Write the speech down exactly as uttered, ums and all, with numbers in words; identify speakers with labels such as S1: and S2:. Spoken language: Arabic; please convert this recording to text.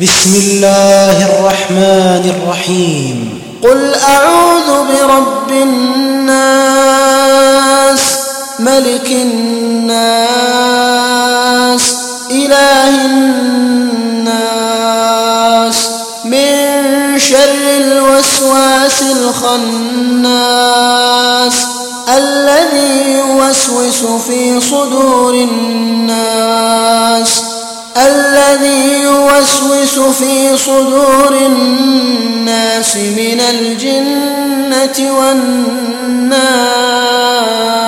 S1: بسم الله الرحمن الرحيم.
S2: قل أعوذ برب الناس ملك الناس إله الناس من شر الوسواس الخناس الذي يوسوس في صدور الناس الذي يوسوس في صدور الناس من الجنة والناس.